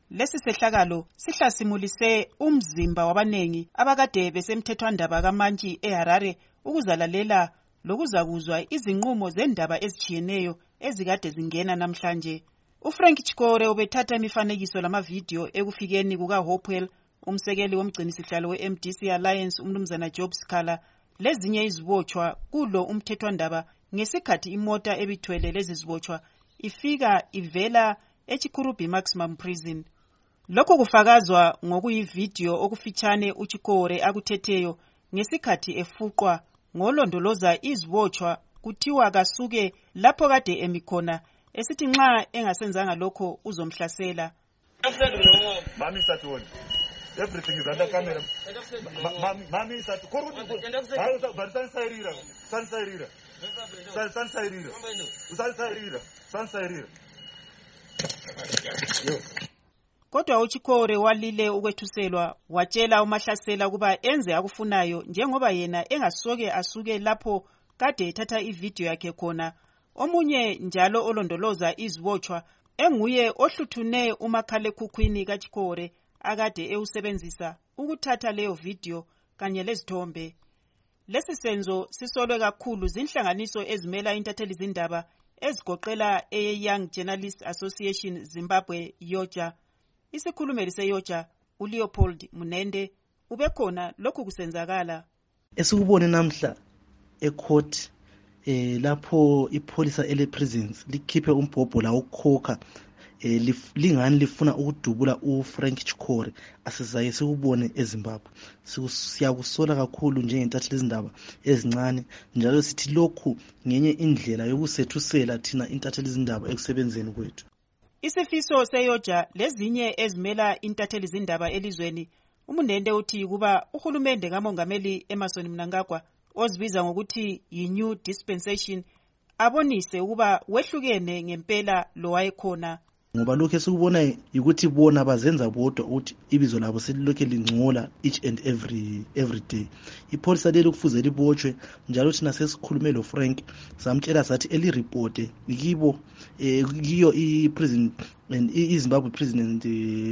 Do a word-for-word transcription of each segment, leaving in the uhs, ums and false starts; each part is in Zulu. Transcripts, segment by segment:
Lesi sehlakalo sihlasimulise umzimba wabanengi abakade besemthethwandaba kaMantshi eHarare ukuzalalela lokuzakuzwa izinqumo zendaba ezitshiyeneyo ezikade zingena namhlanje. uFrank Chikore ubethatha imifanekiso lamavidiyo ekufikeni kukaHopewell, umsekeli womgcinisihlalo we-M D C Alliance umnumzana Job Sikhala, lezinye izibotshwa kulo umthethwandaba ngesikhathi imota ebithwele lezi zibotshwa ifika ivela eChikurubi Maximum Prison. Lokhu kufakazwa ngokuyividiyo okufitshane uChikore akuthetheyo ngesikhathi efuqwa ngolondoloza izibotshwa kuthiwa kasuke lapho kade emikhona, esithi nxa engasenzanga lokho uzomhlasela. Mami Satwon, everything is under camera. Mami Satwon, but Sansairira, Sansairira, Sansairira, Sansairira, Sansairira. Kodwa uChikore walile ukwethuselwa, watshela umahlasela kuba enze akufunayo njengoba yena engasoke asuke lapho kade ethatha ividiyo yakhe khona. Omunye njalo olondoloza izibotshwa enguye ohluthune umakhalekhukhwini kaChikore akade ewusebenzisa ukuthatha leyo vidiyo kanye lezithombe. Lesi senzo sisolwe kakhulu zinhlanganiso ezimela intatheli zindaba ezigoqela e-Young Journalists Association Zimbabwe Yoja. Isikhulumeli seYoja uLeopold Munende ubekhona lokhu kusenzakala. Esikubone namhla ecourt eh lapho ipolisa ele prisons likhiphe umbhobho la ukhokha eh lingani lifuna ukudubula uFrank Chikore asizaye sikubone eZimbabwe. Siyakusola kakhulu njengentatheli izindaba ezincane, njalo sithi lokhu ngenye indlela yokusethusela thina intatheli izindaba ekusebenzeni kwethu. Isifiso seYoja lezinye ezimela intatheli izindaba elizweni, uMunende uthi kuba uhulumende kaMongameli Emmerson Mnangagwa ozibiza ngokuthi yi-New Dispensation abonise ukuba wehlukene ngempela lo wayekhona. Ngoba lokho esikubona ukuthi bona bazenza bodwa ukuthi ibizo labo selilokhe lingcola each and every every day. Ipolisa leli kufuze libotshwe, njalo thina sesikhulume lo Frank samtshela sathi eli report ikibo eh kiyo i-prison and iZimbabwe Prison and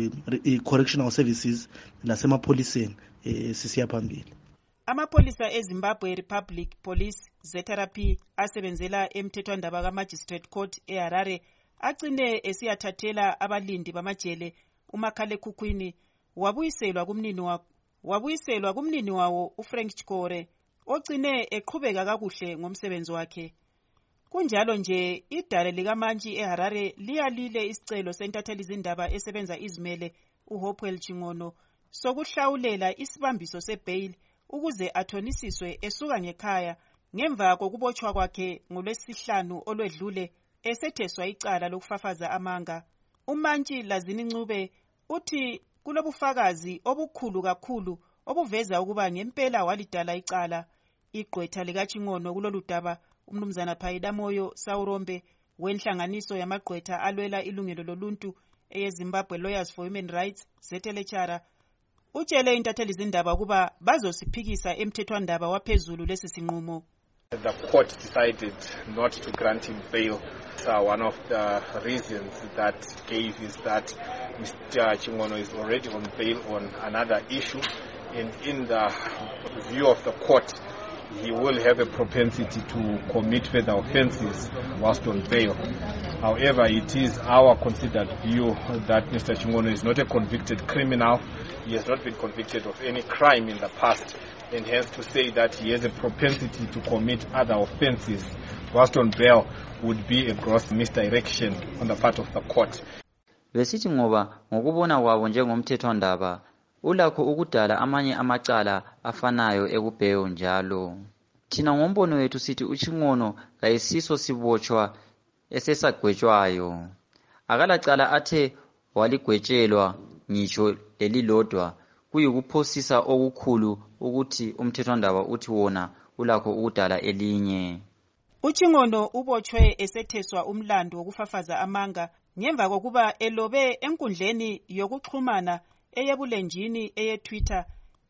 uh, Correctional Services lasemapoliseni eh sisiya phambili. Amapolisa eZimbabwe Republic Police Z R P asebenzela emthethwandaba kaMagistrate Court eHarare agcine esiyathathela abalindi bamajele umakhalekhukhwini wabuyiselwa kumnini wa wabuyiselwa kumnini wawo uFrank Chikore ogcine eqhubeka kakuhle ngomsebenzi wakhe. Kunjalo nje idale likaMantshi eHarare liyalile isicelo sentatheli izindaba esebenza izimele uHopewell Chingono sokuhlawulela isibambiso sebail ukuze athonisiswe esuka ngekhaya ngemva kokubotshwa kwakhe ngolwesihlanu olwedlule esetheswa icala lokufafaza amanga. uMantshi Lazini Ncube uthi kulobufakazi obukhulu kakhulu obuveza ukuba ngempela walidala icala. Igqwetha likaChingono kuloludaba umnumzana Phayida Moyo Sawurombe wenhlanganiso yamagqwetha alwela ilungelo loluntu eyeZimbabwe Lawyers for Human Rights zetelechara utshele intatheli izindaba kuba bazosiphikisa emthethwandaba waphezulu lesi sinqumo. The court decided not to grant him bail. So one of the reasons that gave is that Mister Chingono is already on bail on another issue, and in the view of the court, he will have a propensity to commit further offences whilst on bail. However, it is our considered view that Mister Chingono is not a convicted criminal. He has not been convicted of any crime in the past, and hence to say that he has a propensity to commit other offences whilst on bail would be a gross misdirection on the part of the court. Besithi ngoba ngokubona kwabo njengomthethwandaba ulakho ukudala amanye amacala afanayo ekubheyo njalo. Thina ngombono wethu sithi uChingono kayisiso sibotshwa esesagwetshwayo. Akalacala athe waligwetshelwa ngisho lelilodwa, kuyikuphosisa okukhulu ukuthi umthethwandaba uthi wona ulakho ukudala elinye. uChingono ubotshwe esetheswa umlando wokufafaza amanga ngemva kokuba elobe enkundleni yokuxhumana eyebulenjini eyeTwitter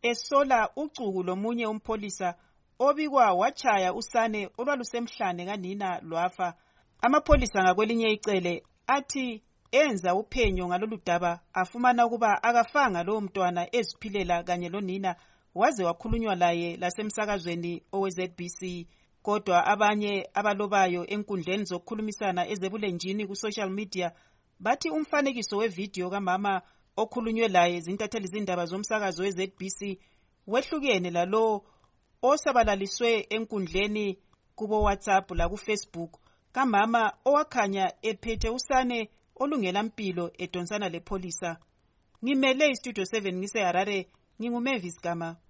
esola ucuku lomunye umpolisa obikwa wachaya usane olwalusemhlane kanina lwafa. Amapolisa ngakwelinye icele athi enza uphenyo ngalolu daba afumana ukuba akafanga lowo mntwana eziphilela kanye lonina waze wakhulunywa laye lasemsakazweni owe-Z B C. Kodwa abanye abalobayo enkundleni zokukhulumisana ezebulenjini ku-social media bathi umfanekiso wevidiyo kamama okhulunywe laye zintatheli zindaba zomsakazo we-Z B C wehlukene lalo osabalaliswe enkundleni kubo WhatsApp la ku Facebook kamama owakhanya ephethe usane olungela mpilo edonsana lepholisa. Ngimele iStudio seven ngise Harare, nginguMavis Gama.